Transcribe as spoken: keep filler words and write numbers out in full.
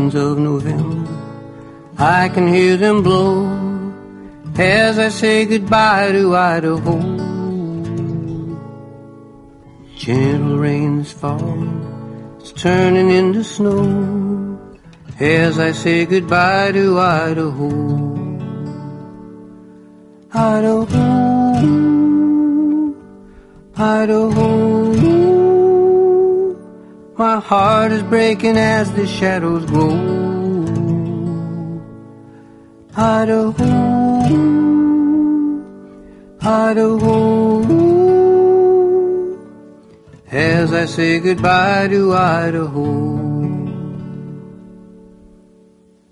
winds of November, I can hear them blow as I say goodbye to Idaho. Gentle rains falling, it's turning into snow as I say goodbye to Idaho. Idaho, Idaho, my heart is breaking as the shadows grow. Idaho, Idaho, as I say goodbye to Idaho.